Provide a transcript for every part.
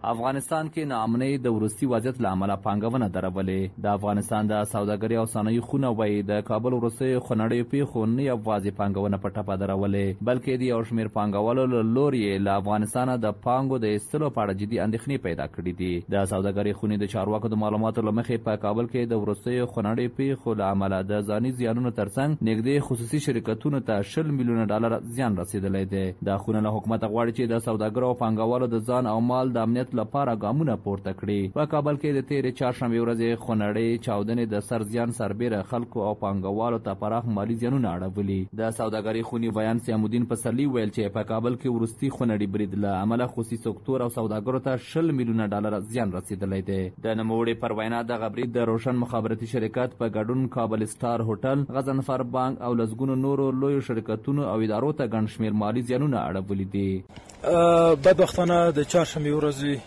افغانستان کې ناامنۍ د وروستي وضعیت له امله پانګونه درولې. د افغانستان د سوداګرۍ او صنایع خونه وایي د کابل وروستیو خونړیو پیښو نه یوازې پانګونه په ټپه درولې، بلکې د یو شمېر پانګوالو له لوري له افغانستانه د پانګو د ایستلو په اړه جدي اندېښنې پیدا کړي دي. د سوداګرۍ خونې د چارواکو د معلوماتو له مخې په کابل کې د وروستیو خونړیو پیښو له امله د ځاني زیانونو ترڅنګ نږدې خصوصي شرکتونو ته $10 میلیونه زیان رسیدلی دی. دا خونه له حکومته غواړي چې د سوداګرو او پانګوالو د ځان او مال د امنیت لپاره ګامونه پورته کړي. په کابل کې د تېرې چهارشنبې ورځې خونړۍ چاودنې د سر زیان سربیره خلکو او پانګوالو ته پراخ مالي زیانونه اړولي. د سوداګرۍ خونې بیان سیامالدین پسرلي ویل چې په کابل کې وروستي خونړي برید له امله خصوصي سکتور او سوداګرو ته $10 میلیونه زیان رسیدلی دی. د نوموړي پر وینا دغه برید د روشن مخابراتي شرکت په ګډون کابل سټار هوټل، غضنفر بانک او لسګونو نورو لویو شرکتونو او ادارو ته ګڼ شمېر مالي زیانونه اړولي دي. بدبختانه د چهارشنبې ورځې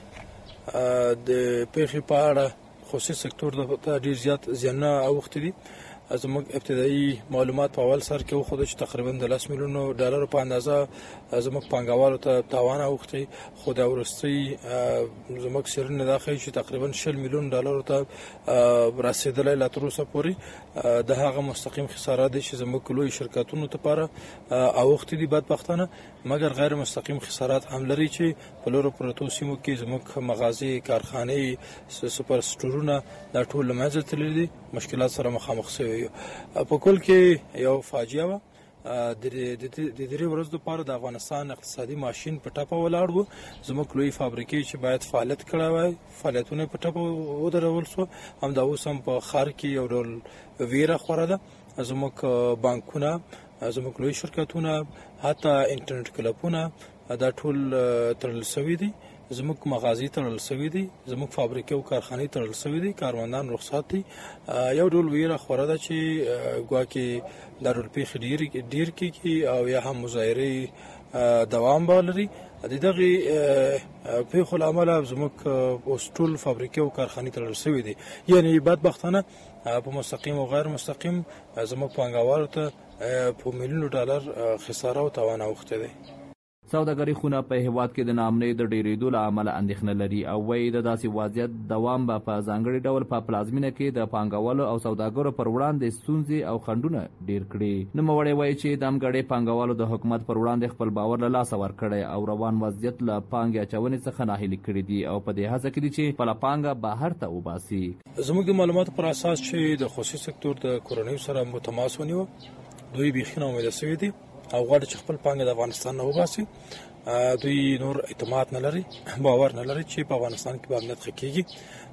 د پیښې په اړه خصوصي سکتور ته ډېر زیات زیانونه اوښتي دي. زموږ ابتدایي معلومات په اول سر کې وښوده چې تقریبا د $10 میلیونو په اندازه زموږ پانګوالو ته تاوان اوښتی، خو دا وروستۍ زموږ څېړنې دا ښیي چې تقریبا $10 میلیونه ته رسېدلی لا تر اوسه پورې. د هغه مستقیم خسارات دي چې زموږ لوی شرکتونو لپاره اوښتي دي بدبختانه، مګر غیر مستقیم خسارات هم لري چې په لورو پرتو سیمو کې زموږ مغازې، کارخانې، سوپر سټورونه دا ټول له منځه تللي دي، مشکلات سره مخامخ شوي. په کل کې یو فاجعه وه. د درې ورځو لپاره د افغانستان اقتصادي ماشین په ټپه ولاړ و. زموږ لوی فابریکې چې باید فعالیت کړی وای فعالیتونه په ټپه ودرول شو. همدا اوس هم په ښار کې یو ډول ویره خوره ده. زموږ بانکونه، زموږ لوی شرکتونه، حتی انټرنیټ کلبونه دا ټول تړل شوي دي. زموږ مغازې تړل شوي دي، زموږ فابریکې او کارخانې تړل شوي دي، کاروندان رخصت دي. یو ډول ویره خوره ده چې ګواکې دا ډول پیښې ډېر کېږي او یا هم مظاهرې دوام به ولري. د دغې پیښو له امله زموږ اوس ټول فابریکې او کارخانې تړل شوي دي. یعنې بدبختانه په مستقیم او غیر مستقیم زموږ پانګوالو ته په $میلیونو خساره او تاوان اوښتی دی. سوداګرۍ خونه په هیواد کې د ناامنۍ د ډېرېدو له امله اندېښنه لري او وایي د داسې وضعیت دوام به په ځانګړي ډول په پلازمینه کې د پانګوالو او سوداګرو پر وړاندې ستونزې او خنډونه ډېر کړي. نوموړی وایي چې د همګړې پانګوالو د حکومت پر وړاندې خپل باور له لاسه ورکړی او روان وضعیت له پانګې اچونې څخه ناهیلي کړي دي او په دې هڅه کې دي چې خپله پانګه بهر ته وباسي. زموږ د معلوماتو پر اساس چې د خصوصي سکتور د کورنیو سره تماس ونیوه، دوی بیخي ناامیده شوي دي او غواړي چې خپل پانګه د افغانستان نه وباسي. دوی نور اعتماد نه لري، باور نه لري چې په افغانستان کې به امنیت ښه کېږي.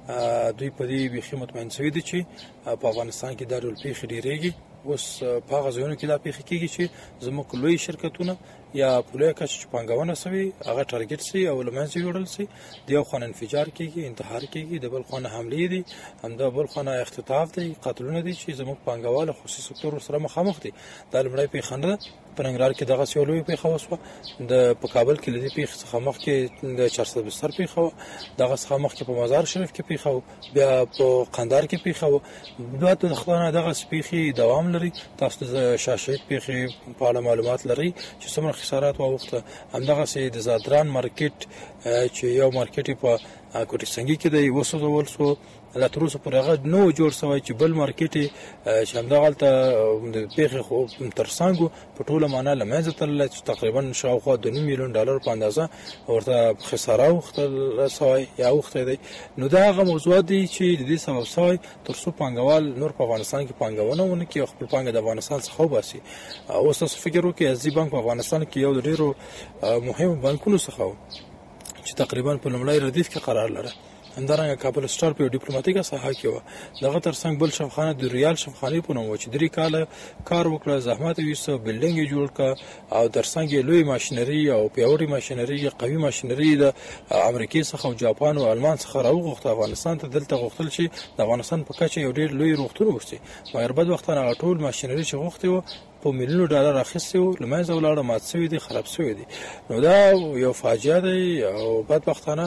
دوی په دې بیخي مطمئن شوي دي چې په افغانستان کې دا ډول پیښې ډېرېږي. اوس په هغه ځایونو کې دا پیښې کېږي چې زموږ لوی شرکتونه یا په لویه کچه چې پانګونه شوي هغه ټارګېټ شي او له منځه یوړل شي. د یو خوا انفجار کېږي، انتحار کېږي، د بل خوا حملې دي، همدا بل خوا اختطاف دی، قتلونه دي چې زموږ پانګوال خصوصي سکتور سره مخامخ دي. دا لومړی پیښه نه ده. په ننګرهار کې دغسې یو لویه پیښه وشوه. په کابل کې له دې پیښې څخه مخکې د 400 بستر پیښه وه. دغه څخه مخکې په مزار شریف کې پیښه وه، بیا په قندهار کې پیښه وه. بعد د خدای دغسې پیښې دوام لري. تاسو د شاه شهید پیښې په اړه معلومات لرئ چې څومره خسارات واوښته. همدغسې د زادران مارکیټ چې یو مارکیټ په کوټې سنګي کې دی وسوځول شو. لا تر اوسه پورې هغه نو جوړ شوی چې بل مارکیټ چې همدغلته د پیښې خو تر څنګ په ټوله معنا له منځه تللی چې تقریبا شاوخوا $2 میلیون په اندازه ورته خساره اوښتل شوی یا اوښتی دی. نو دا هغه موضوعات دي چې د دې سبب شوی تر څو پانګوال نور په افغانستان کې پانګونه ونه کړي او خپل پانګه د افغانستان څخه وباسي. اوس تاسو فکر وکړئ اصلي بانک په افغانستان کې یو د ډېرو مهمو بانکونو څخه و چې تقریبا په لومړی ردیف کې قرار لره. همدارنګه کابل سټار په ډیپلوماټیکه ساحه کې وه. دغه ترڅنګ بل شفخانه د ریال شفخانې په نوم و چې 3 کاله کار وکړه، زحمت یې ویسته، بلډینګ یې جوړ کړه او ترڅنګ یې لوی ماشینري او پیاوړې ماشینري، قوي ماشینري د امریکې څخه او جاپان او المان څخه راوغوښته افغانستان ته. دلته غوښتل چې د افغانستان په کچه یو ډېر لوی روغتون وشي، مګر بدبختانه هغه ټول ماشینري چې غوښتې وه په $میلیونو اخیستي وو، له منځه ولاړه، مات شوي دي، خراب شوي دي. نو دا یو فاجعه دی او بدبختانه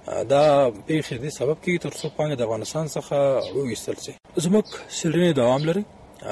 دا پیښې دې سبب کېږي تر څو پانګه د افغانستان څخه وویستل شي. زموږ څېړنې دوام لري،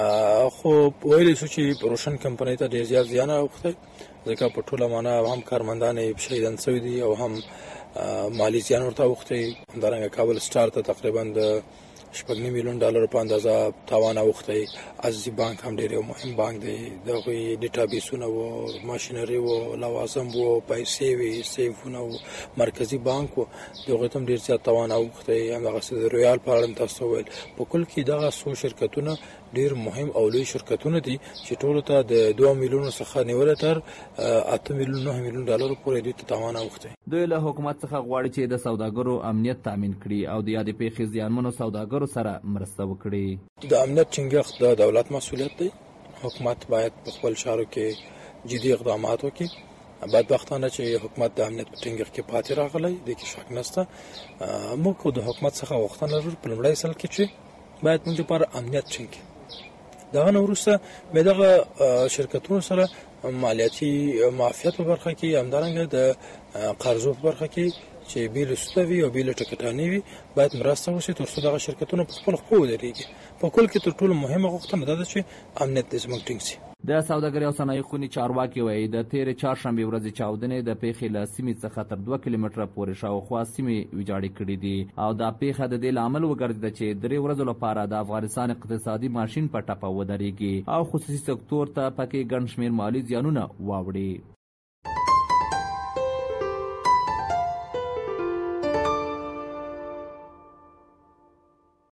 خو ویلی شو چې روشن کمپنۍ ته ډېر زیات زیان اوښتی، ځکه په ټوله معنا هم کارمندان یې شهیدان شوي دي او هم مالی زیان ورته اوښتی. همدارنګه کابل سټار ته تقریبا د $9 میلیون په اندازه تاوان اوښتی. عزیزي بانک هم ډېر یو مهم بانک دی، د هغوی ډیټابیسونه و، ماشینري و، لوازم و، پیسې وې، سیفونه و، مرکزي بانک و، د هغوی ته هم ډېر زیات تاوان اوښتی. همدغسې د رویال په اړه هم تاسو وویل. په کل کې دغه څو شرکتونه ډېر مهم او لوی شرکتونه دي چې ټولو ته د 2 میلیونو څخه نیوله تر 8 میلیون 9 میلیون ډالرو پورې دوی ته تاوان اوښتی. دوی له حکومت څخه غواړي چې د سوداګرو امنیت تامین کړي او د یادې پیښې زیانمنو سوداګرو سره مرسته وکړي. د امنیت ټینګښت د دولت مسؤلیت دی. حکومت باید په خپل چارو کې جدي اقدامات وکړي. بدبختانه چې حکومت د امنیت په ټینګښت کې پاتې راغلی، د کې شک نشته. موږ د حکومت څخه غوښتنه لرو په لومړی سل کې چې باید موږ لپاره امنیت ټینګ کړي. دغه نه وروسته مې دغه شرکتونو سره مالیاتي معافیت په برخه کې، همدارنګه د قرضو په برخه کې چې بیل سوده وي او بیل ټکټانې وي باید مرسته وشي تر څو دغه شرکتونه په خپل خپل ودرېږي. په کل کې تر ټولو مهمه غوښتنه دا ده چې امنیت دې زموږ ټینګ شي. د سوداګرۍ او صنایع خونې چارواکي وایي د تېرې چهارشنبې ورځې چاودنې د پیښې له سیمې څخه تر 2 کیلومتره پورې شاوخوا سیمې ویجاړې کړي دي او دا پیښه د دې لامل وګرځېده چې 3 ورځو لپاره د افغانستان اقتصادي ماشین په ټپه ودرېږي او خصوصي سکتور ته پکې ګڼ شمېر مالي زیانونه واوړي.